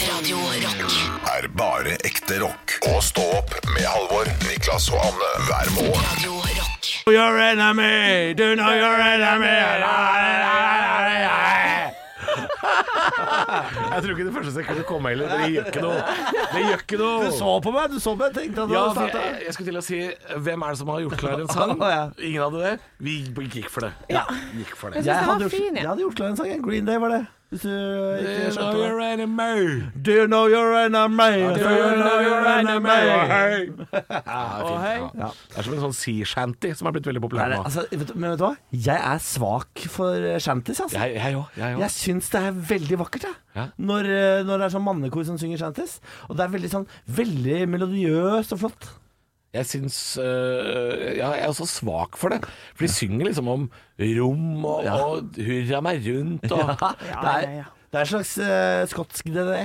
Radio Rock bare ekte rock. Og stå opp med Halvor, Niklas og Anne hver morgen. Radio Rock Your enemy, do know your enemy. Jeg tror ikke det første sekundet kom heller. Det gjør ikke noe. Du så på meg, tenkte at du Ja, hadde startet. jeg skulle til å si, hvem er det som har gjort klar en sang? Ja. Ingen hadde det. Vi gikk for det. Ja. Gikk for det. Jeg synes den var gjort, fin, ja. jeg hadde gjort klar en sang. Green Day var det. Hvis du ikke skjønte det. enemy. Do you know your enemy? Do you know your enemy? Hei. Ja. Det er som en sånn sea shanty som har blitt veldig populær Nei, nå. altså, men vet du hva? Jeg er svak for shanties, altså. Jeg òg. Jeg syns det er veldig vakkert, jeg. Ja. Når det er sånn mannekor som synger shanties. Og det er veldig melodiøst og flott. Jeg syns jeg er også svak for det. For de synger liksom om rom og hurra meg rundt og Det er en slags skotsk DDE.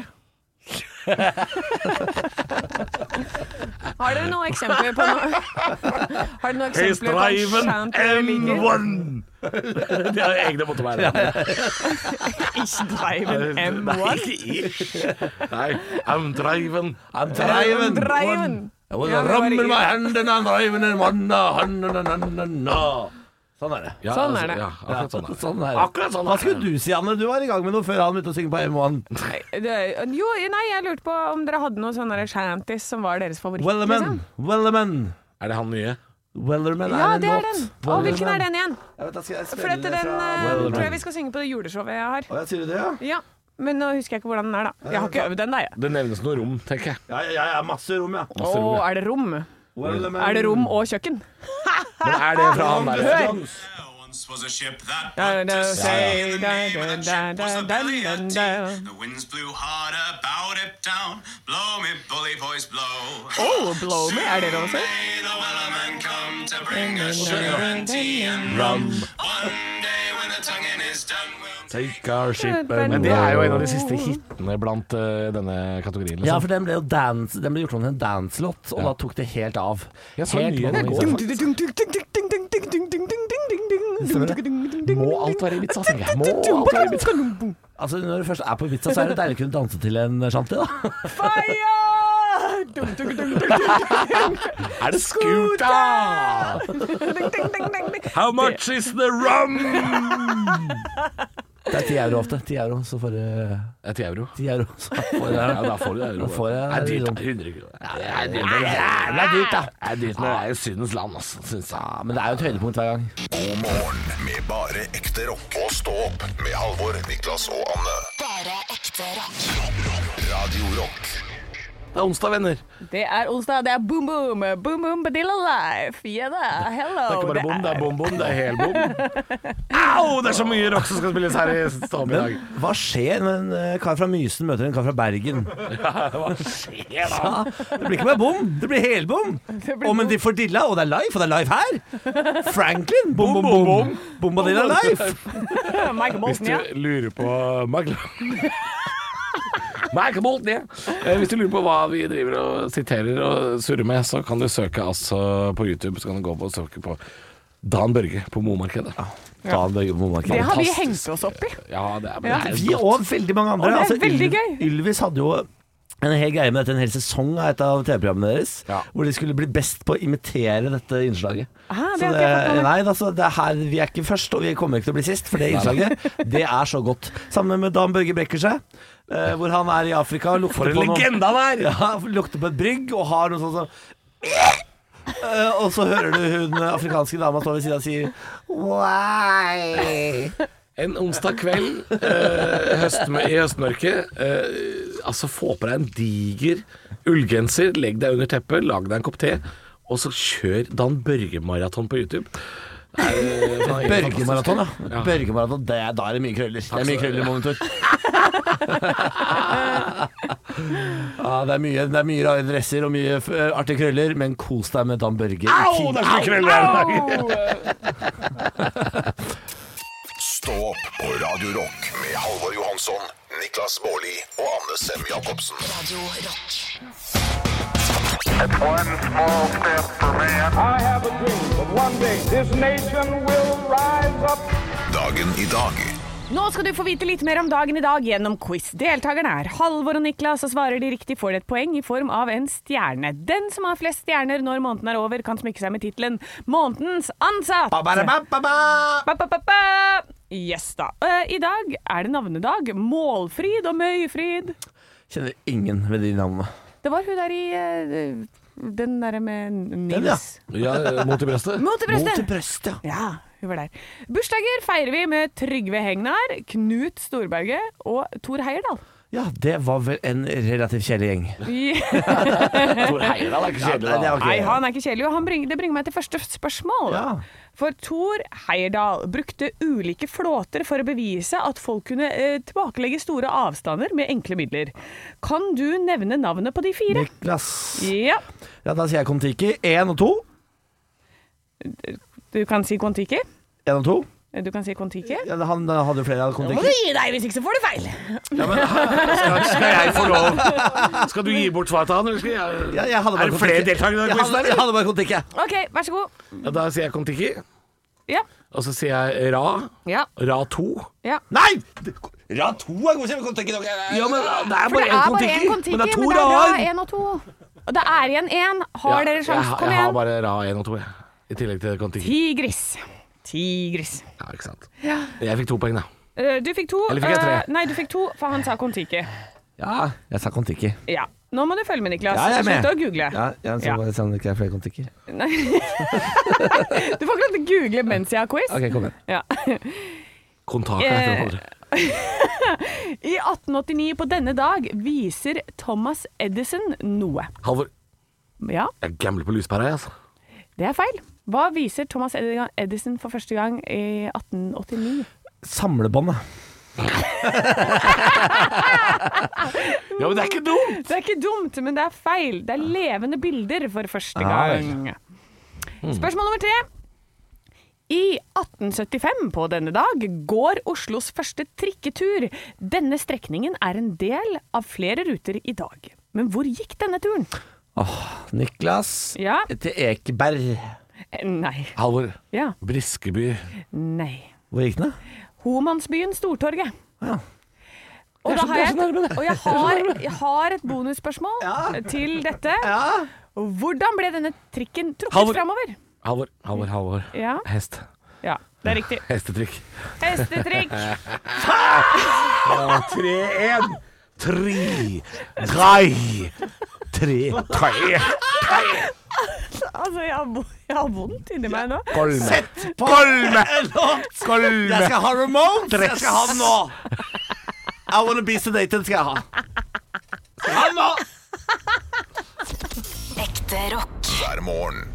Har dere noen eksempler på noe? Har dere noen eksempler på Driven shanty dere liker? M1. De har egne måttevære. Ikke Driven M1. Nei, I'm driving. Driven. I was rumming my hand and I'm driving in one Sånn er det. Ja, Sånn er det. Ja, akkurat sånn er det. Sånn er det. Akkurat sånn Hva er skulle det. du si, Anne? Du var i gang med noe før han begynte å synge på M1. Jeg lurte på om dere hadde noen sånne shanties som var deres favoritt. Wellerman. Er det han nye? Wellerman Ja, er en det er låt. den. Hvilken er den igjen? Jeg vet, da skal jeg For spille dette, det den fra tror jeg vi skal synge på det juleshowet jeg har. Å, jeg sier det, ja. Ja, men nå husker jeg ikke hvordan den er da. Jeg har ikke øvd den da, jeg. Det nevnes noe rom, tenker jeg. Ja, masse rom, ja. Åh, er det rom? Wellerman. Er det rom og kjøkken? Men er det fra han der? Hør! Was a ship that Da, da, sailed da, in the da, da, da, belly da, and da. the winds blew hard about it down. Blow me, bully boys, blow. Oh, blow me, er det det også? May the wellerman come to bring us sugar and tea and rum. One day when the tonguing is done, we'll Take our ship Men det er jo en av de siste hitene blant denne kategorien. Ja, Liksom. for den ble jo gjort om til en dance-låt, og da tok det helt av. Jeg så Helt nye vanlig. nå i går. Må alt være Ibiza, tenker jeg. Må alt være Ibiza. Altså, når du først er på Ibiza, så er det deilig å kunne danse til en shanty, da. Fire! Er det Scooter? How much is the rum? Det er 10 euro ofte. 10 euro, så får du Det er 10 euro. 10 euro, så får du Ja, da får du euro. Da får jeg Det er dyrt, sånn- da. 100 kroner. Det er jævla dyrt, da. Det er dyrt, men det er jo Sydens land, altså, synes jeg. Ja, men det er jo et høydepunkt hver gang. God morgen med bare ekte rock. Og stå opp med Halvor, Niklas og Anne. Bare ekte rock Radio Rock. Det er onsdag, venner. Det er onsdag, det er boom boom, boom boom badilla life. Ja da, hello. Det er ikke bare bom, det er bom bom, det er hel bom. Au, det er så mye rock som skal spilles her i Ståm i dag. Men hva skjer når en kar fra Mysen møter en kar fra Bergen? Hva skjer da? Ja, det blir ikke bare bom, det blir helbom. Og men de får dilla, og det er live, og det er live her. Franklin, bom bom bom. Bombadilla live. Michael Hvis Bolton, ja. du lurer på Michael Bolton, ja. Hvis du lurer på hva vi driver og siterer og surrer med, så kan du søke altså på YouTube. Så kan du gå på og søke på Dan Børge på Momarkedet. Dan Børge på Momarkedet. Det har vi Fantastisk. hengt oss opp i. Ja, det er, Ja. det er Vi godt. og veldig mange andre. Og det er veldig gøy. Ylvis hadde jo en hel greie med dette, en hel sesong av et av TV-programmene deres, Ja. hvor de skulle bli best på å imitere dette innslaget. Aha, det Så har ikke jeg fått med meg. nei, altså, det er her, vi er ikke først, og vi kommer ikke til å bli sist, for det innslaget, det er så godt. Sammen med Dan Børge brekker seg, hvor han er i Afrika og lukter For en på noe. legende han er! Ja, lukter på et brygg og har noe sånt som og så hører du hun afrikanske dama stå ved siden og si why? En onsdag kveld i høstmørket, altså få på deg en diger ullgenser, legg deg under teppet, lag deg en kopp te, og så kjør Dan Børge-maraton på YouTube. Børge-maraton, ja. Ja. Børge-maraton, da er det mye krøller. Det er mye krøller i monitor. Ja, det er mye rare dresser og mye artige krøller, men kos deg med Dan Børge. Au, det er så mye krøller her i dag! Stå opp på Radio Rock med Halvor Johansson, Niklas Baarli og Anne Sem Jacobsen. Radio Rock It's one small step for man. I have a dream that one day this nation will rise up. Dagen i dag Nå skal du få vite litt mer om dagen i dag gjennom quiz. Deltakerne er Halvor og Niklas, og svarer de riktig får de et poeng i form av en stjerne. Den som har flest stjerner når måneden er over, kan smykke seg med titlen Månedens ansatt. Yes da. I dag er det navnedag. Målfrid og Møyfrid. Kjenner ingen ved de navnene. Det var hun der i den der med Nils. Ja, mot i brøstet. Mot i brøstet. Mot i brøstet, ja. Ja, hun var der. Bursdager feirer vi med Trygve Hegnar, Knut Storberget og Tor Heyerdahl. Ja, det var vel en relativt kjedelig gjeng. Tor Heyerdahl er ikke kjedelig, da. Nei, han er ikke kjedelig, og det bringer meg til første spørsmål. Ja. For Tor Heyerdahl brukte ulike flåter for å bevise at folk kunne tilbakelegge store avstander med enkle midler. Kan du nevne navnet på de 4? Niklas. Ja. Ja, da sier jeg Kon-Tiki. 1 og 2. Du kan si Kon-Tiki. 1 og 2. Du kan si Kon-Tiki. Ja, han hadde jo flere av Nå må Kon-Tiki. du gi deg, hvis ikke så får du feil. Ja, men, skal jeg få lov? Skal du gi bort svaret til han, eller skal jeg? Ja, jeg hadde bare Er det flere Kon-Tiki. deltakere i den quizen, Jeg hadde bare Kon-Tiki. Ok, vær så god. Ja, da sier jeg Kon-Tiki, Ja. og så sier jeg Ra. Ja. Ra 2. Ja. Nei! Ra 2 er god, sier Kon-Tiki. Ja, men det er For bare det én er bare Kon-Tiki. én Kon-Tiki, Men det er 2 men det er Ra-er. bra 1 og 2. Og det er igjen 1. Har dere sjans? Kom Jeg har igjen. bare Ra 1 og 2, jeg. I tillegg til Kon-Tiki. Tigris. Ja, ikke sant. Jeg fikk 2 poeng, da. Du fikk 2. Eller fikk jeg 3? Nei, du fikk 2, for han sa Kon-Tiki. Ja, jeg sa Kon-Tiki. Ja. Nå må du følge med, Niklas. Ja, jeg er med. Slutt å google. Ja, jeg så Ja. bare sånn det ikke er flere Kon-Tiker. Nei. Du får ikke lov til å google mens jeg har quiz. Ok, kom igjen. Ja. Kontaka heter den andre. I 1889 på denne dag viser Thomas Edison noe. Halvor, Ja, jeg gambler på lyspæra, altså. det er feil. Hva viser Thomas Edison for første gang i 1889? Samlebåndet. Ja, men det er ikke dumt! Det er ikke dumt, men det er feil. Det er levende bilder for første gang. Spørsmål nummer 3. I 1875 på denne dag går Oslos første trikketur. Denne strekningen er en del av flere ruter i dag. Men hvor gikk denne turen? Niklas Ja. til Ekeberg. Nei. Halvor, Ja. Briskeby. Nei. Hvor gikk den da? Homansbyen Stortorget. Ja. Og, da har jeg har et bonusspørsmål til dette. Ja. Hvordan ble denne trikken trukket Halvor. fremover? Halvor. Ja. Hest. Ja, det er riktig. Hestetrykk. Hestetrikk. 3-1. 3. 3. Altså, jeg har vondt inni meg nå. Sett på en låt! Jeg skal ha Ramones! Jeg skal ha den nå! I wanna be sedated skal jeg ha. Skal jeg ha den nå! Ekte rock. hver morgen.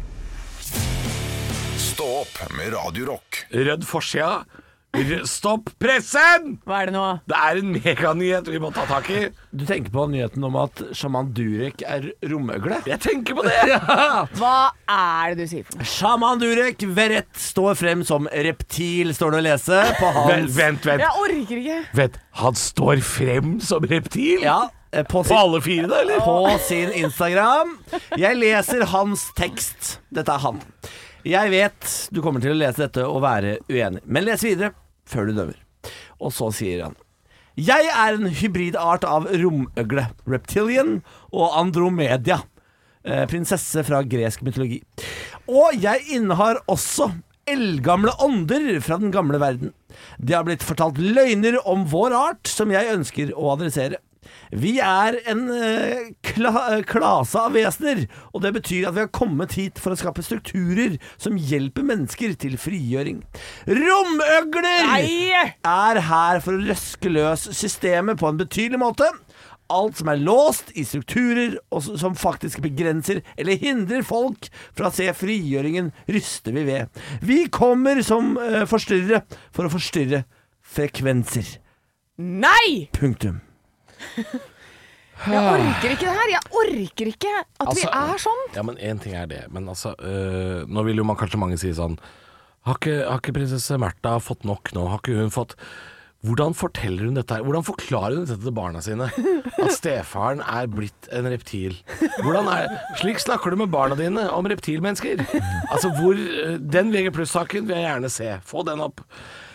Stå opp med Radio Rock. Rødd forsida. Stopp pressen! Hva er det nå? Det er en meganyhet vi må ta tak i. Du tenker på nyheten om at Shaman Durek er romøgle? Jeg tenker på det. Hva er det du sier for noe? Shaman Durek ved rett står frem som reptil, står det å lese på hans Vent. Jeg orker ikke. Vent, han står frem som reptil? Ja, på På alle 4 da, eller? på sin Instagram. Jeg leser hans tekst. Dette er han. Jeg vet du kommer til å lese dette og være uenig, men les videre før du dømmer. Og så sier han: Jeg er en hybridart av romøgle, reptilian og andromedia, prinsesse fra gresk mytologi. Og jeg innehar også eldgamle ånder fra den gamle verden. Det har blitt fortalt løgner om vår art som jeg ønsker å adressere. Vi er en klase av vesener, og det betyr at vi har kommet hit for å skape strukturer som hjelper mennesker til frigjøring. Romøgler er her for å røske løs systemet på en betydelig måte. Alt som er låst i strukturer og som faktisk begrenser eller hindrer folk fra å se frigjøringen, ryster vi ved. Vi kommer som forstyrrere for å forstyrre frekvenser. Nei! Punktum. Jeg orker ikke det her. Jeg orker ikke at vi er sånn. Ja, men en ting er det. Men altså, nå vil jo man kanskje mange si sånn, har ikke prinsesse Märtha fått nok nå? Har ikke hun fått... Hvordan forteller hun dette her? Hvordan forklarer hun dette til barna sine? At stefaren er blitt en reptil. Slik snakker du med barna dine om reptilmennesker. Altså, den VG+-saken vil jeg gjerne se. Få den opp.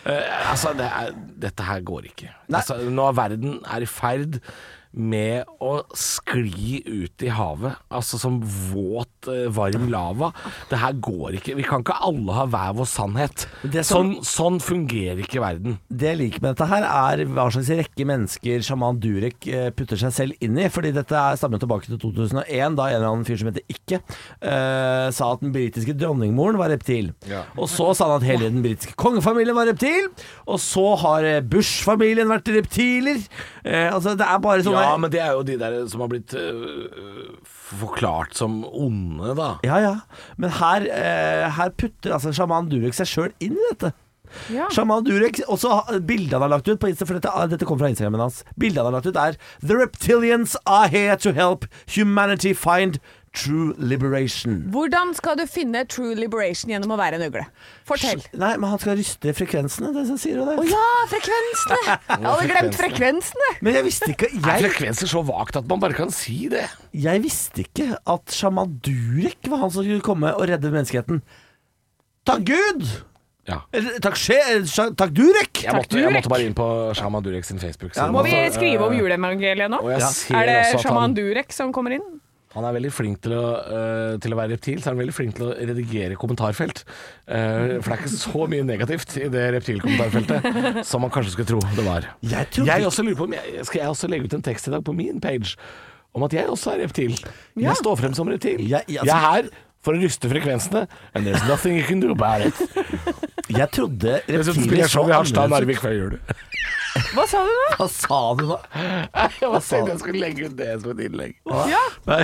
Altså, dette her går ikke. Altså, nå er verden i ferd med å skli ut i havet, altså som våt, varm lava. Det her går ikke. Vi kan ikke alle ha hver vår sannhet. Sånn fungerer ikke verden. Det jeg liker med dette her er hva slags rekke mennesker sjaman Durek putter seg selv inn i, fordi dette stammer tilbake til 2001, da en eller annen fyr som heter Ikke sa at den britiske dronningmoren var reptil. Ja. Og så sa han at hele den britiske kongefamilien var reptil, og så har Bush-familien vært reptiler. Altså det er bare sånn. Ja, men det er jo de der som har blitt forklart som onde, da. Ja. Men her putter altså sjaman Durek seg selv inn i dette. Ja. Sjaman Durek, også bildet han har lagt ut på Insta, for dette kom fra Instagramen hans. Bildet han har lagt ut er The reptilians are here to help humanity find true liberation. Hvordan skal du finne true liberation gjennom å være en ugle? Fortell. Nei, men han skal ryste frekvensene, det som sier det. Ja, frekvensene! Jeg hadde glemt frekvensene. Men jeg visste ikke Er frekvenser så vagt at man bare kan si det? Jeg visste ikke at sjaman Durek var han som skulle komme og redde menneskeheten. Takk Gud! Ja. Takk Durek! Jeg måtte bare inn på Shaman Durek sin Facebook. Må vi skrive om juleevangeliet nå? Er det Shaman Durek som kommer inn? Han er veldig flink til å være reptil, så er han veldig flink til å redigere kommentarfelt. For det er ikke så mye negativt i det reptilkommentarfeltet som man kanskje skulle tro det var. Jeg også lurer på om skal jeg også legge ut en tekst i dag på min page om at jeg også er reptil. Jeg står frem som reptil. Jeg er her for å ryste frekvensene, and there's nothing you can do about it. Jeg trodde reptiler så annerledes ut. Hva sa du da? Hva sa du da? Jeg skulle legge ut det som et innlegg. Ja.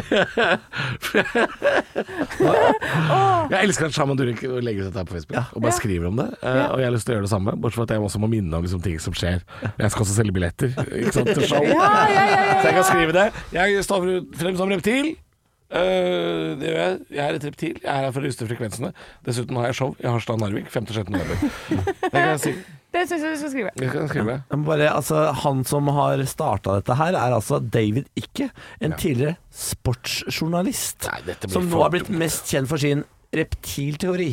Jeg elsker at Shaman Durek legger ut dette her på Facebook og bare skriver om det. Og jeg har lyst til å gjøre det samme, bortsett fra at jeg også må minne om liksom, ting som skjer. Jeg skal også selge billetter, ikke sant, til show. Så jeg kan skrive det. Jeg står frem som reptil. Det gjør jeg. Jeg er et reptil. Jeg er her for å ryste frekvensene. Dessuten har jeg show i Harstad Narvik 5.–6. november. Det kan jeg si. Det synes jeg du skal skrive. Jeg kan skrive. Bare, altså, han som har startet dette her er altså David Ikke, en tidligere sportsjournalist. Nei, som nå har blitt mest kjent for sin reptilteori.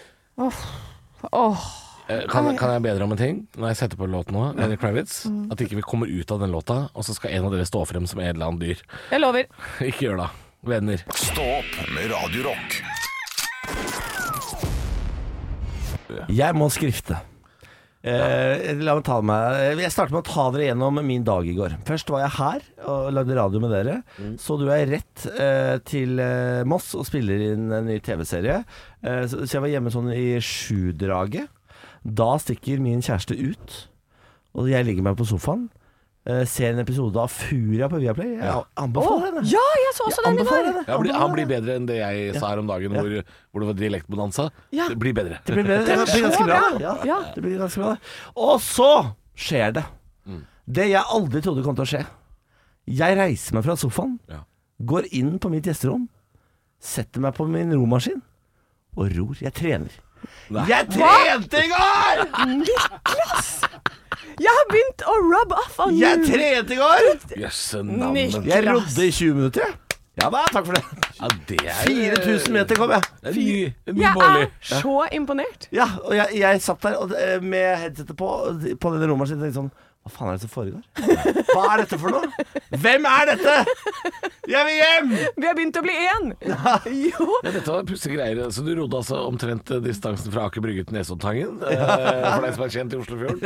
Kan jeg bedre om en ting? Når jeg setter på låten nå, Lenny Kravitz, at ikke vi kommer ut av den låta, og så skal en av dere stå frem som en eller annen dyr. Jeg lover. Ikke gjør det, venner. Stå opp med Radio Rock. Jeg må skrifte. La meg ta meg. Jeg starter med å ta dere gjennom min dag i går. Først var jeg her og lagde radio med dere. Så du er rett til Moss og spiller inn en ny TV-serie. Så jeg var hjemme sånn i 7-draget. Da stikker min kjæreste ut, og jeg ligger meg på sofaen. Ser en episode av Furia på Viaplay. Jeg anbefaler henne. Ja, jeg så også den i går. Han blir bedre enn det jeg sa her om dagen, hvor det var dialektbonanza. Det blir bedre. Det blir ganske bra. Det blir ganske bra. Og så skjer det. Det jeg aldri trodde kom til å skje. Jeg reiser meg fra sofaen, går inn på mitt gjesterom, setter meg på min romaskin og ror. Jeg trener. Jeg trente i går! Niklas! Jeg har begynt å rub off on you. Jeg trente i går. Jøsse navn. Jeg rodde i 20 minutter. Ja da, takk for det. Ja, det er 4000 meter kom jeg. Jeg er så imponert. Ja, og jeg satt der med headsetet på den romaskinen og tenkte sånn, hva faen er det som foregår? Hva er dette for noe? Hvem er dette? Jeg vil hjem! Vi har begynt å bli én. Jo. Ja, dette var pussige greier. Så du rodde altså omtrent distansen fra Aker Brygge til Nesoddtangen, for deg som er kjent i Oslofjorden.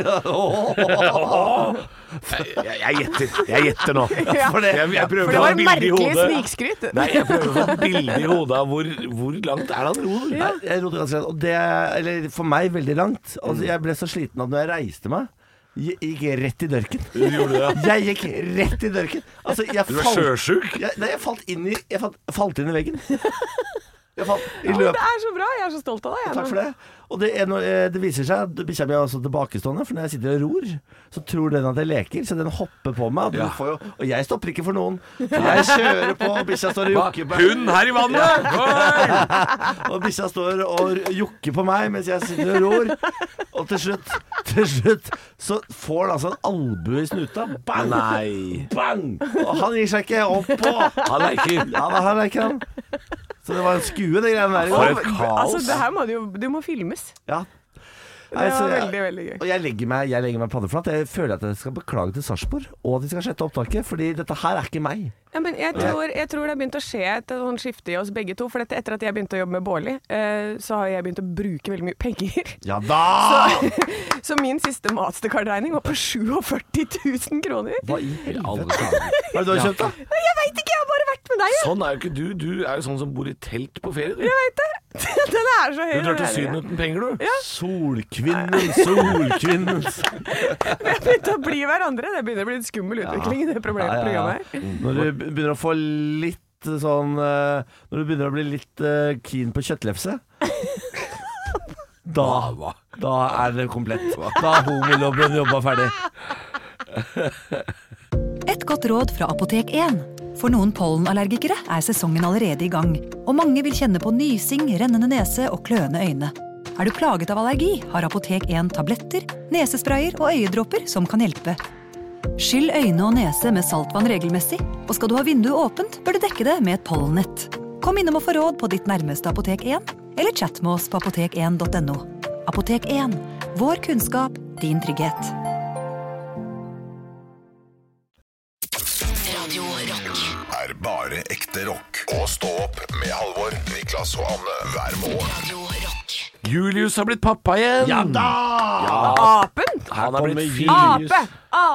Jeg gjetter nå. Jeg prøver for det å ha var et bilde i merkelig hodet. snikskryt. Nei, jeg prøver å få et bilde i hodet av hvor langt er det han ror? Nei, jeg rodde ganske langt, og det, eller for meg veldig langt. Altså, jeg ble så sliten at når jeg reiste meg, jeg gikk rett i dørken. Du gjorde det, ja. Jeg gikk rett i dørken. Altså, du var sjøsjuk? Nei, jeg falt inn i veggen. Jeg falt i Ja, løp. det er så bra, jeg er så stolt av deg. Takk for det. Og det viser seg at bikkja mi er også tilbakestående, for når jeg sitter og ror, så tror den at jeg leker, så den hopper på meg. Og jeg stopper ikke for noen. Jeg kjører på, og bikkja står og jukker på meg. Hund her i vannet! Og bikkja står og jukker på meg mens jeg sitter og ror. Og til slutt så får han altså en albue i snuta. Bang! Nei. Bang! Og han gir seg ikke opp på. Han leker. Ja, han leker han. Så det var en skue, det greiene der i For går. et kaos. Altså, det her må du må filmes. Ja. Det var veldig, veldig gøy. Og jeg legger meg paddeflat. Jeg føler at jeg skal beklage til Sarpsborg, og at de skal slette opptaket, fordi dette her er ikke meg. Ja, men jeg tror det har begynt å skje et sånn skifte i oss begge to. For etter at jeg begynte å jobbe med Bårli, så har jeg begynt å bruke veldig mye penger. Ja da! Så min siste Mastercard-regning var på 47 000 kroner. Hva i alle dager? Hva er det du har kjøpt, da? Jeg veit ikke, jeg har bare vært med deg. Sånn er jo ikke du. Du er jo sånn som bor i telt på ferie. Du, Jeg veit det. Den er så høy. du drar til Syden uten penger, du. Solkvinnen. Vi har begynt å bli hverandre. Det begynner å bli en skummel utvikling i det programmet her. Når du begynner å få litt sånn Når du begynner å bli litt keen på kjøttlefse, da er det komplett. Da har homolobben jobba ferdig. Et godt råd fra Apotek 1. For noen pollenallergikere er sesongen allerede i gang, og mange vil kjenne på nysing, rennende nese og kløende øyne. Er du plaget av allergi, har Apotek 1 tabletter, nesesprayer og øyedråper som kan hjelpe. Skyll øyne og nese med saltvann regelmessig, og skal du ha vinduet åpent, bør du dekke det med et pollennett. Kom innom og få råd på ditt nærmeste Apotek 1, eller chat med oss på apotek1.no. Apotek 1. Vår kunnskap, din trygghet. Radio Rock. Er bare ekte rock. Og stå opp med Halvor, Niklas og Anne hver morgen. Radio Rock. Julius har blitt pappa igjen. Ja da! Apen! Han har blitt Ape!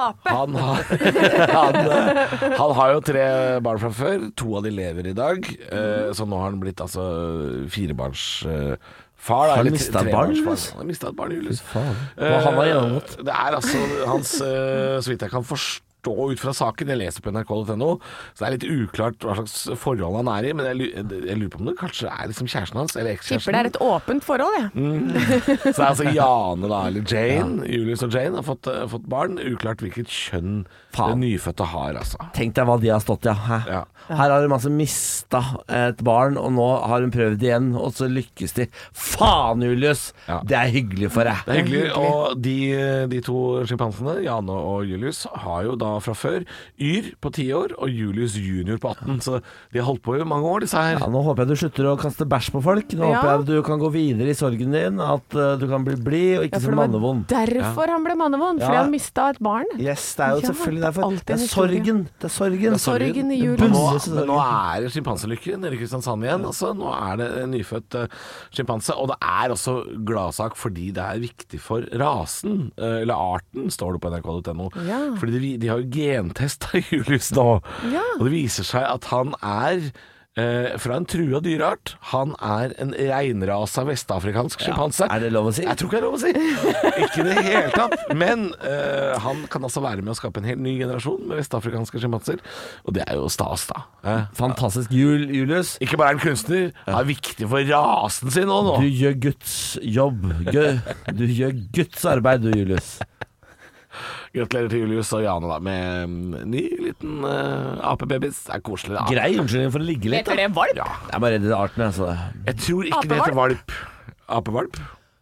Han har jo 3 barn fra før. 2 av de lever i dag. Så nå har han blitt altså 4-barns far. Har han mistet et barn, Julius? Han har mistet et barn, Julius. Hva han har gjennomgått? Det er altså hans, så vidt jeg kan forstå ut fra saken, jeg leser på nrk.no, så det er litt uklart hva slags forhold han er i, men jeg lurer på om det kanskje er liksom kjæresten hans, eller ekskjæresten. Tipper det er et åpent forhold, Så det er altså Jane da, eller Jane, Julius og Jane har fått barn, uklart hvilket kjønn det nyfødte har, altså. Tenk deg hva de har stått, ja. Her har hun altså mistet et barn, og nå har hun prøvd igjen, og så lykkes de. Faen, Julius! Ja. Det er hyggelig for deg. Det er hyggelig, og de 2 schimpansene, Jane og Julius, har jo da fra før Yr på 10 år og Julius junior på 18, så de har holdt på i mange år, disse her. Ja, nå håper jeg du slutter å kaste bæsj på folk. Nå håper jeg at du kan gå videre i sorgen din, at du kan bli blid og ikke så mannevond. Derfor han ble mannevond, fordi han mistet et barn. Yes, det er jo selvfølgelig derfor. Det er sorgen. Det er sorgen i Julius. Men nå er det schimpanselykke nede i Kristiansand igjen, altså. Nå er det en nyfødt schimpanse, og det er også gladsak fordi det er viktig for rasen, eller arten, står det på nrk.no. Fordi de har jo gentestet Julius nå, og det viser seg at han er fra en trua dyreart. Han er en reinrasa vestafrikansk schimpanse. Er det lov å si? Jeg tror ikke det er lov å si. Ikke det hele tatt. Men han kan altså være med å skape en helt ny generasjon med vestafrikanske schimpanser, og det er jo stas, da. Fantastisk. Julius. Ikke bare er han kunstner, han er viktig for rasen sin også nå. Du gjør Guds jobb. Du gjør Guds arbeid, du, Julius. Gratulerer til Julius og Jane da med ny liten apebabys. Det er koselig da. Grei unnskyldning for å ligge litt. Heter det valp? Ja. Jeg er bare redd arten, altså. Jeg tror ikke det heter valp. Apevalp?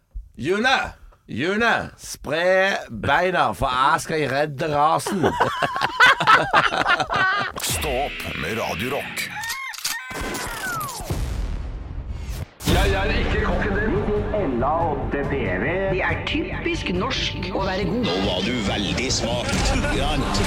June, spre beina, for jeg skal redde rasen. Stå opp med Radio Rock. Jeg er ikke kokken din. Ella 8 PV. Det er typisk norsk å være god. Nå var du veldig smart. Grant.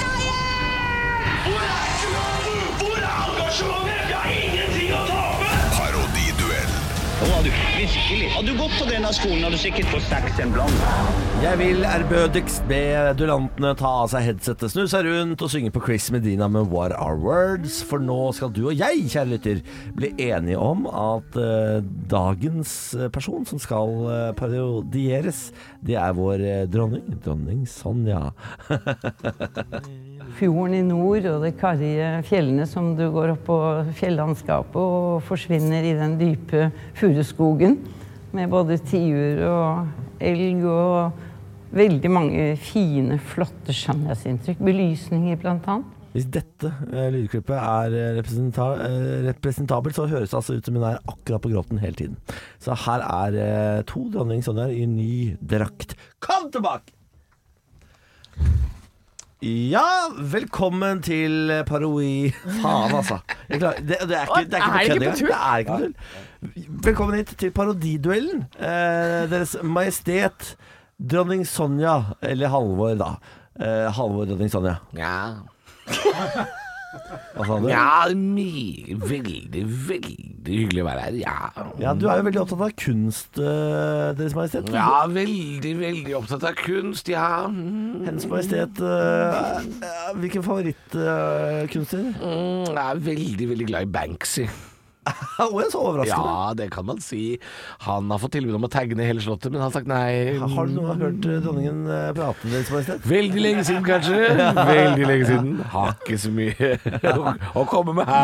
Hvor er engasjementet? Jeg har ingenting å tape! Parodiduell. Nå var du virkelig. Hadde du gått på denne skolen, hadde du sikkert fått 6 en blant. Jeg vil ærbødigst be duellantene ta av seg headsetet, snu seg rundt og synge på Chris Medina med What Are Words, for nå skal du og jeg, kjære lytter, bli enige om at dagens person som skal parodieres, det er vår dronning Sonja. Fjorden i nord og de karrige fjellene som du går opp på fjellandskapet og forsvinner i den dype furuskogen med både tiur og elg og veldig mange fine, flotte skjønnhetsinntrykk, belysninger blant annet. Hvis dette lydklippet er representabelt, så høres det altså ut som hun er akkurat på gråten hele tiden. Så her er 2 dronning Sonja i ny drakt. Kom tilbake! Ja, velkommen til parodi... Faen, altså. Det er ikke på kødd engang. Det er ikke på tull. Velkommen hit til parodiduellen. Deres Majestet Dronning Sonja, eller Halvor da. Halvor Dronning Sonja. Ja. Hva sa du? Ja, veldig hyggelig å være her. Ja, du er jo veldig opptatt av kunst, Deres Majestet. Ja, veldig opptatt av kunst, ja. Hennes Majestet, hvilken favorittkunstner? Jeg er veldig glad i Banksy. Jeg så overraskende. Ja, det kan man si. Han har fått tilbud om å tegne hele slottet, men han har sagt nei. Har du noe hørt dronningen prate, Deres Majestet? Veldig lenge siden, kanskje. Veldig lenge siden. Har ikke så mye å komme med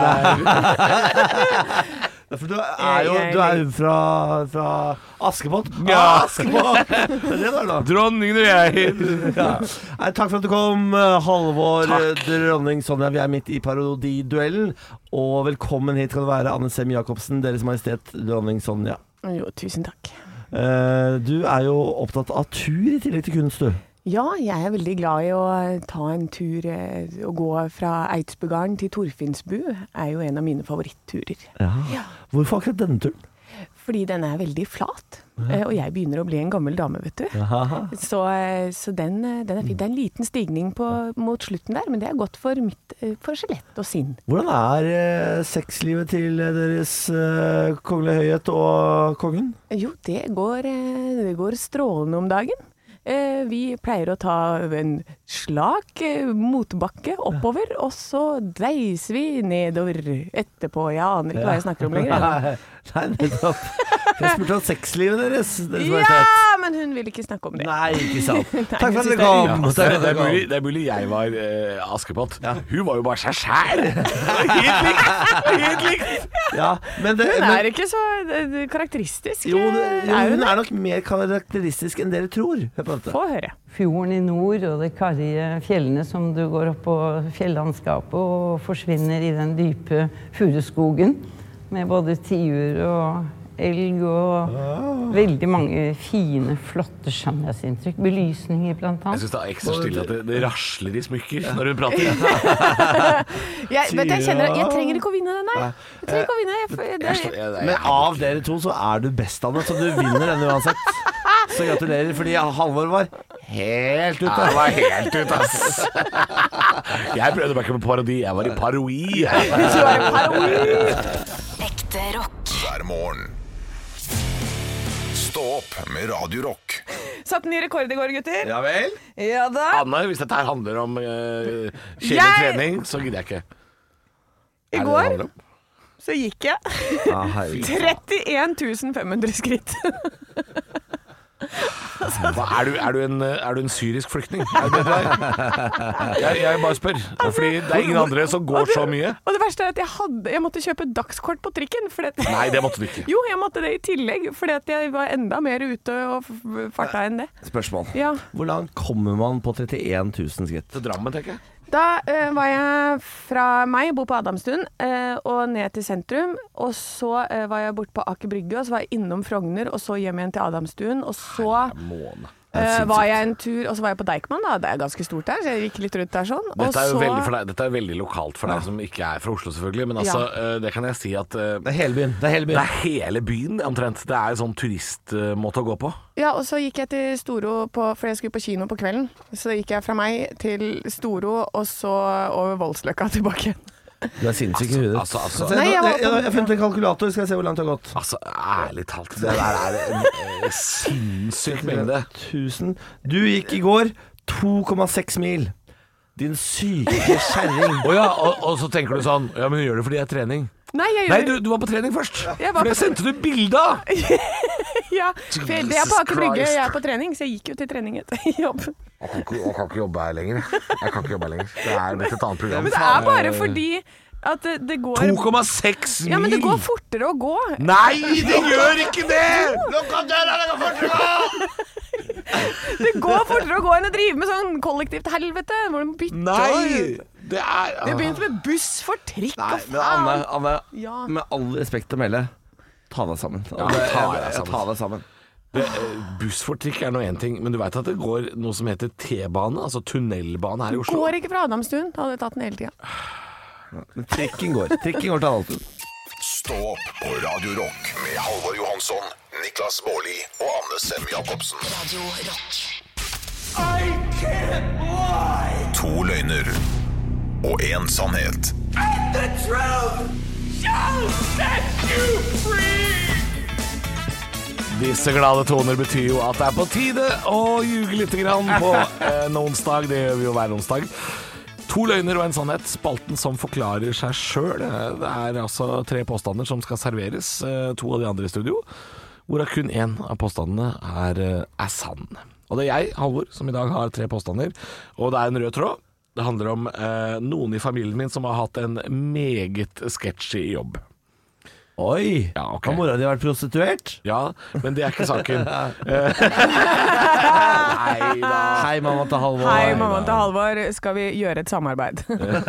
her. For du er jo fra Askepott. Ja, Askepott. Det er det, dronningen og jeg. Ja. Nei, takk for at du kom, Halvor Dronning Sonja. Vi er midt i parodiduellen. Og velkommen hit kan du være, Anne Sem Jacobsen, Deres Majestet Dronning Sonja. Jo, tusen takk. Du er jo opptatt av tur i tillegg til kunst, du. Ja, jeg er veldig glad i å ta en tur og gå fra Eidsbugarden til Torfinnsbu. Er jo en av mine favoritturer. Ja. Hvorfor akkurat denne turen? Fordi den er veldig flat, og jeg begynner å bli en gammel dame, vet du. Så den er fin. Det er en liten stigning mot slutten der, men det er godt for skjelett og sinn. Hvordan er sexlivet til Deres kongelige høyhet og kongen? Jo, det går strålende om dagen. Vi pleier å ta en slak motbakke oppover, og så dreiser vi nedover etterpå. Jeg aner ikke hva jeg snakker om lenger. Nei, nettopp. Jeg spurte om sexlivet deres. Ja, men hun vil ikke snakke om det. Nei, ikke sant. Takk for at dere kom. Det er mulig jeg var Askepott. Hun var jo bare seg selv. Helt likt. Ja, men hun er ikke så karakteristisk. Jo, hun er nok mer karakteristisk enn dere tror. Få høre. Fjorden i nord og de karrige fjellene som du går opp på fjellandskapet og forsvinner i den dype furuskogen med både tiur og elg og veldig mange fine, flotte skjønnhetsinntrykk. Belysninger blant annet. Jeg synes det er ekstra stille at det rasler i smykker når hun prater. Jeg trenger ikke å vinne den her. Jeg trenger ikke å vinne. Men av dere to så er du best, Anne, så du vinner den uansett. Så gratulerer, fordi Halvor var helt ute. Jeg var helt ute, ass. Jeg prøvde meg ikke med parodi, jeg var i paroi. Ekte rock. Hver morgen. Stå opp med Radio Rock. Satt ny rekord i går, gutter. Ja vel? Ja da. Anne, hvis dette her handler om kjedelig trening, så gidder jeg ikke. I går så gikk jeg 31 500 skritt. Er du en syrisk flyktning? Jeg bare spør. Fordi det er ingen andre som går så mye. Og det verste er at jeg måtte kjøpe dagskort på trikken. Nei, det måtte du ikke. Jo, jeg måtte det i tillegg, fordi at jeg var enda mer ute og farta enn det. Spørsmål. Ja. Hvordan kommer man på 31 000 skritt? Til Drammen, tenker jeg. Da var jeg fra meg, bor på Adamstuen, og ned til sentrum. Og så var jeg bort på Aker Brygge, og så var jeg innom Frogner, og så hjem igjen til Adamstuen. Og så var jeg en tur, og så var jeg på Deichman, da. Det er ganske stort der, så jeg gikk litt rundt der sånn. Dette er jo veldig lokalt for deg som ikke er fra Oslo, selvfølgelig. Men altså, det kan jeg si at det er hele byen. Det er hele byen, omtrent. Det er en sånn turistmåte å gå på. Ja, og så gikk jeg til Storo, for jeg skulle på kino på kvelden. Så gikk jeg fra meg til Storo, og så over Voldsløkka tilbake igjen. Du er sinnssyk i hudet. Nei, jeg har funnet en kalkulator, skal jeg se hvor langt det har gått. Altså, ærlig talt, det der er en sinnssyk mengde. 1000. Du gikk i går 2,6 mil. Din syke kjerring. Og så tenker du sånn, ja, men gjør det fordi jeg er trening. Nei, du var på trening først. For det sendte du bilde av. Ja, for det er på Aker Brygge, jeg er på trening, så jeg gikk jo til trening etter jobb. Jeg kan ikke jobbe her lenger. Det er blitt et annet program. Men det er bare fordi at det går 2,6 mil! Ja, men det går fortere å gå. Nei, det gjør ikke det! Lukk opp døra, det går fortere å gå! Det går fortere å gå enn å drive med sånn kollektivt helvete hvor du må bytte. Nei, det begynte med buss for trikk og faen. Men Anne, med all respekt å melde, ta deg sammen. Ta deg sammen. Buss for trikk er nå en ting, men du vet at det går noe som heter T-bane, altså tunnelbane her i Oslo. Går ikke fra Adamstuen. Hadde tatt den hele tida. Trikken går til Adamstuen. Stå opp på Radio Rock med Halvor Johansson, Niklas Baarli og Anne Sem Jacobsen. Radio Rock. I can't lie! 2 løgner og 1 sannhet. And the truth shall set you free! Disse glade toner betyr jo at det er på tide å ljuge litt grann på en onsdag. Det gjør vi jo hver onsdag. 2 løgner og 1 sannhet, spalten som forklarer seg selv. Det er altså 3 påstander som skal serveres, 2 av de andre i studio, hvorav kun 1 av påstandene er sann. Og det er jeg, Halvor, som i dag har 3 påstander, og det er en rød tråd. Det handler om noen i familien min som har hatt en meget sketchy jobb. Oi, ja, okay. Har mora di vært prostituert? Ja, men det er ikke saken. Nei da. Hei, mamma til Halvor. Hei, mamma til Halvor. Skal vi gjøre et samarbeid?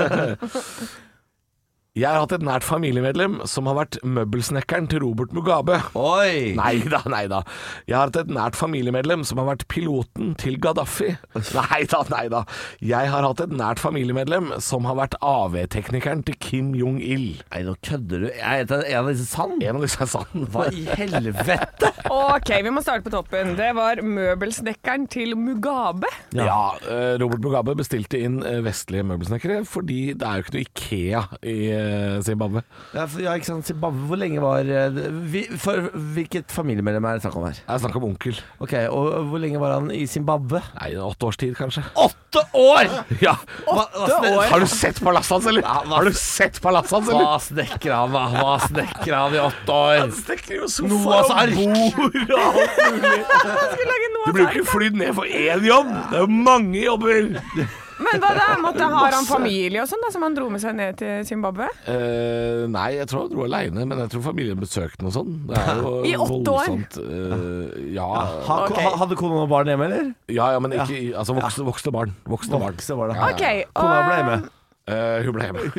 Jeg har hatt et nært familiemedlem som har vært møbelsnekkeren til Robert Mugabe. Oi! Neida. Jeg har hatt et nært familiemedlem som har vært piloten til Gaddafi. Neida. Jeg har hatt et nært familiemedlem som har vært AV-teknikeren til Kim Jong-il. Nei, nå kødder du. Er en av disse sann? En av disse er sann. Hva i helvete? Ok, vi må starte på toppen. Det var møbelsnekkeren til Mugabe. Ja, Robert Mugabe bestilte inn vestlige møbelsnekkere fordi det er jo ikke noe IKEA i Zimbabwe. Ja, ikke sant, Zimbabwe. Hvor lenge var for hvilket familiemedlem er det snakk om her? Jeg snakker om onkel. Ok, og hvor lenge var han i Zimbabwe? Nei, 8 års tid kanskje. 8 år?! Ja. 8 år? Har du sett palasset hans, eller? Hva snekker han i 8 år? Han snekker jo sofa Noahs og ark. bord og alt mulig. Du blir jo ikke flydd ned for 1 jobb. Det er jo mange jobber. Men hva da? Har han familie og sånn da, som han dro med seg ned til Zimbabwe? Nei, jeg tror han dro alene, men jeg tror familien besøkte noe sånn. Det er jo I 8 voldsomt. Ja. Hadde kona noen barn hjemme, eller? Ja, men ikke altså voksne barn. Voksne barn. Ok. Kona ble hjemme. Hun ble hjemme.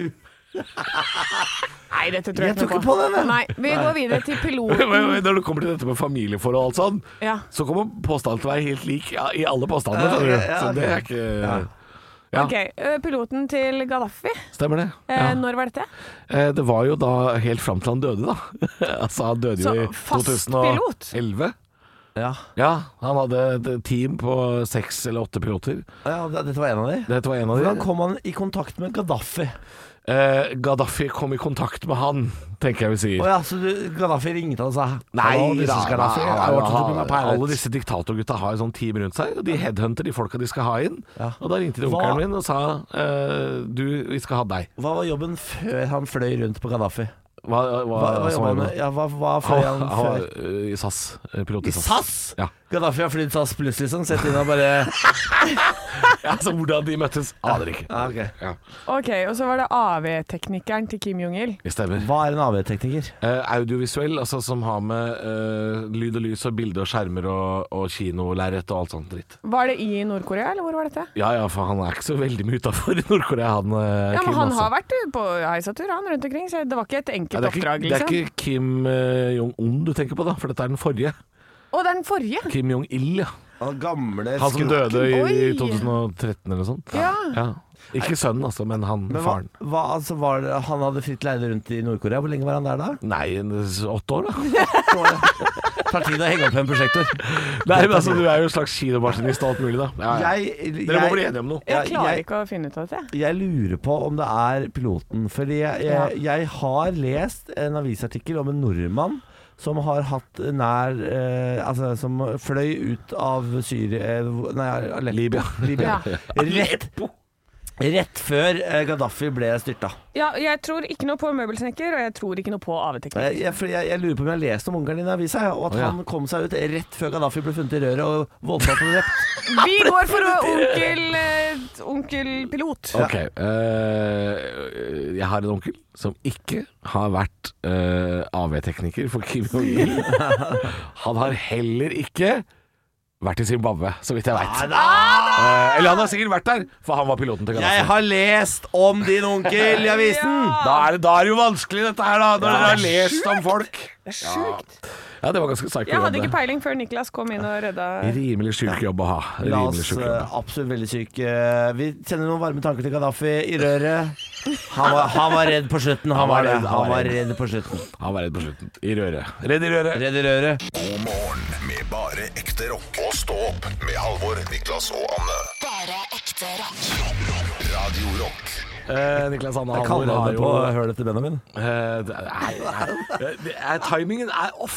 Nei, dette tror jeg tror ikke på det. Nei, vi går videre til piloten. Når det kommer til dette med familieforhold og alt sånn, så kommer påstanden til å være helt lik i alle påstandene. Så det er ikke... Ja. Ok, piloten til Gaddafi. Stemmer det. Når var dette? Det var jo da helt fram til han døde da. Altså han døde jo i 2011. Ja, han hadde et team på 6 eller 8 piloter. Ja, dette var en av de? Dette var en av de. Hvordan kom han i kontakt med Gaddafi? Gaddafi kom i kontakt med han, tenker jeg vi sier. Ja, så Gaddafi ringte og sa Nei, alle disse diktatorgutta har sånn team rundt seg, og de headhunter de folka de skal ha inn. Og da ringte de onkelen min og sa vi skal ha deg. Hva var jobben før han fløy rundt på Gaddafi? Hva fløy han før? I SAS, pilot i SAS. I SAS? Ja. Gaddafi har flydd SAS pluss liksom, sett inn og bare Ja, så hvordan de møttes, aner ikke. Ok, og så var det AV-teknikeren til Kim Jong-il. Det stemmer. Hva er en AV-tekniker? Audiovisuell, altså som har med lyd og lys og bilde og skjermer og kinolerret og alt sånt dritt. Var det i Nord-Korea, eller hvor var dette? Ja, for han er ikke så veldig mye utenfor i Nord-Korea, Kim. Ja, men han har vært på heisatur, han rundt omkring, så det var ikke et enkelt oppdrag, liksom. Det er ikke Kim Jong-un du tenker på da, for dette er den forrige. Å, det er den forrige? Kim Jong-il, ja. Han som døde i 2013 eller sånt. Ja. Ikke sønnen altså, men faren. Han hadde fritt leide rundt i Nord-Korea. Hvor lenge var han der da? Nei, 8 år da. Tar tid å henge opp en prosjektor. Nei, men altså, du er jo en slags kinomaskinist og alt mulig da. Dere må bli enige om noe. Jeg klarer ikke å finne ut av det. Jeg lurer på om det er piloten. Fordi jeg har lest en avisartikkel om en nordmann som har hatt som fløy ut av Libya. Rett før Gaddafi ble styrta. Ja, jeg tror ikke noe på møbelsnekker, og jeg tror ikke noe på AV-teknikk. Jeg lurer på om jeg har lest om onkelen din i avisa, og at han kom seg ut rett før Gaddafi ble funnet i røret og voldtatt og drept. Vi går for onkel pilot. Ok, jeg har en onkel som ikke har vært AV-tekniker for Kim Jong-il. Han har heller ikke vært i Zimbabwe, så vidt jeg vet. Eller han har sikkert vært der, for han var piloten til Gaddafi. Jeg har lest om din onkel i avisen. Da er det jo vanskelig dette her da, når dere har lest om folk. Det er sjukt. Ja, det var ganske psyko. Jeg hadde ikke peiling før Niklas kom inn og redda. Rimelig syk jobb å ha. La oss absolutt veldig syk. Vi sender noen varme tanker til Gaddafi i røret. Han var redd på slutten. Han var redd på slutten. Han var redd på slutten. I røret. Redd i røret. Redd i røret. God morgen med bare ekte rock. Og stå opp med Halvor, Niklas og Anne. Bare ekte rock. Radio Rock. Niklas, Anne, Jeg Halvor kaller har det på jo hølet til Benjamin. Timingen er off.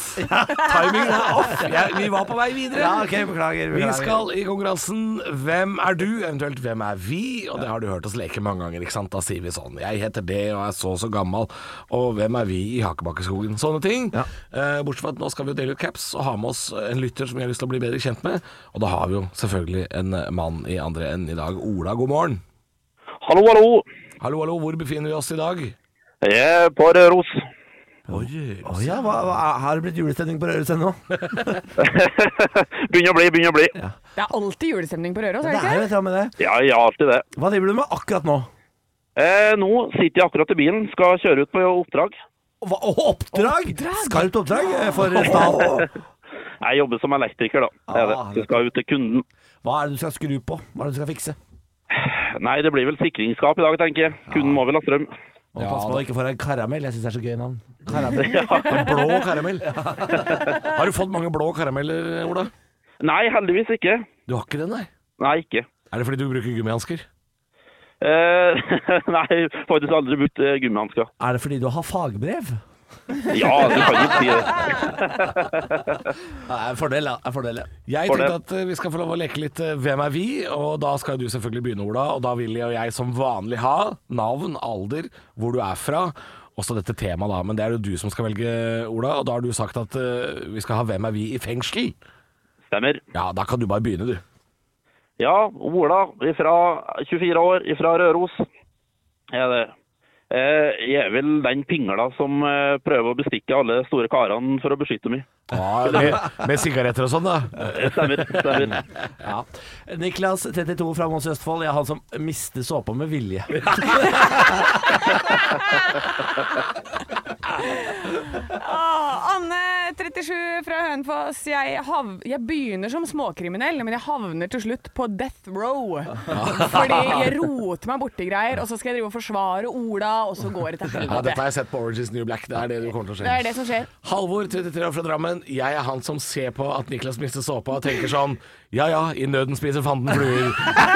Vi var på vei videre. Ja, ok, beklager. Vi skal i konkurransen Hvem er du? Eventuelt Hvem er vi? Og det har du hørt oss leke mange ganger, ikke sant? Da sier vi sånn Jeg heter det og er så gammel. Og hvem er vi i Hakebakkeskogen? Sånne ting. Ja. Bortsett fra at nå skal vi jo dele ut caps og ha med oss en lytter som vi har lyst til å bli bedre kjent med. Og da har vi jo selvfølgelig en mann i andre enden i dag. Ola, god morgen. Hallo. Hallo, hvor befinner vi oss i dag? Jeg er på Røros. Ja, har det blitt julestemning på Røros ennå? Begynner å bli. Ja. Det er alltid julestemning på Røros, er det Det er jo ikke? et med det. Ja, alltid det. Hva driver du med akkurat nå? Nå sitter jeg akkurat i bilen, skal kjøre ut på oppdrag. Oppdrag? Skarpt oppdrag for staten? Jeg jobber som elektriker da, det er det. Så skal ut til kunden. Hva er det du skal skru på? Hva er det du skal fikse? Nei, det blir vel sikringsskap i dag, tenker jeg. Kunden må vel ha strøm. Pass på å ikke få deg karamell, jeg synes det er så gøy navn. Karamell. Blå karamell. Har du fått mange blå karameller, Ola? Nei, heldigvis ikke. Du har ikke det, nei? Nei, ikke. Er det fordi du bruker gummihansker? Nei, faktisk aldri brukt gummihansker. Er det fordi du har fagbrev? Ja, du kan ikke si det. Det er en fordel, ja. Jeg tenkte at vi skal få lov å leke litt Hvem er vi? Og da skal du selvfølgelig begynne, Ola. Og da vil jeg som vanlig ha navn, alder, hvor du er fra. Også dette temaet da, men det er jo du som skal velge, Ola. Og da har du sagt at vi skal ha Hvem er vi i fengsel? Stemmer. Ja, da kan du bare begynne, du. Ja, Ola, fra 24 år, fra Røros. Er det. Jeg er vel den pingla som prøver å bestikke alle store karene for å beskytte meg. Ja, med sigaretter og sånn da. Stemmer. Ja. Niklas, 32 fra Moss i Østfold. Jeg er han som mister såpa med vilje. Anne, 37 fra Hønefoss. Jeg begynner som småkriminell, men jeg havner til slutt på death row. Fordi jeg roter meg borti greier, og så skal jeg drive og forsvare Ola, og så går det til helvete. Ja, dette har jeg sett på Orange is New Black. Det er det du kommer til å skje. Det er det som skjer. Halvor, 33 år fra Drammen. Jeg er han som ser på at Niklas mister såpa og tenker sånn ja, i nøden spiser fanden fluer.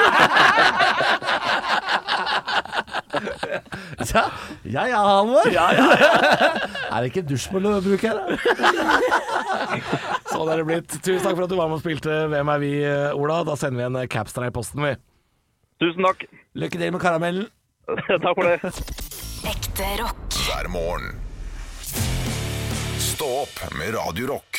Ja, Halvor. Er det ikke dusjmål å bruke her, da? Sånn er det blitt. Tusen takk for at du var med og spilte Hvem er vi, Ola? Da sender vi en capstra i posten, vi. Tusen takk. Lykke til med karamellen. Takk for det. Ekte rock. Hver morgen. Stå opp med Radio Rock.